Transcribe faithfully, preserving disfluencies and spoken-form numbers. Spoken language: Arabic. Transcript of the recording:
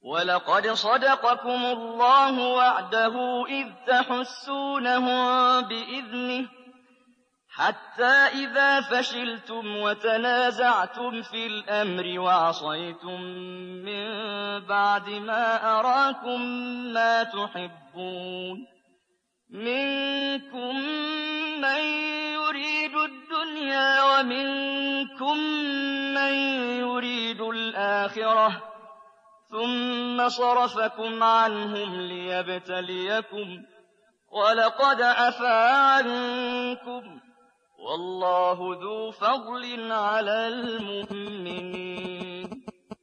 وَلَقَدْ صَدَقَكُمُ اللَّهُ وَعْدَهُ إِذْ تَحُسُّونَهُم بِإِذْنِهِ حَتَّىٰ إِذَا فَشِلْتُمْ وَتَنَازَعْتُمْ فِي الْأَمْرِ وَعَصَيْتُم مِّن بَعْدِ مَا أَرَاكُم مَّا تُحِبُّونَ مِنكُم مَّن يُرِيدُ الدُّنْيَا وَمِنكُم مَّن يُرِيدُ الْآخِرَةَ ۚ ثُمَّ صَرَفَكُمْ عَنْهُمْ لِيَبْتَلِيَكُمْ ۖ وَلَقَدْ عَفَا عَنكُمْ ۗ وَاللَّهُ ذُو فَضْلٍ عَلَى الْمُؤْمِنِينَ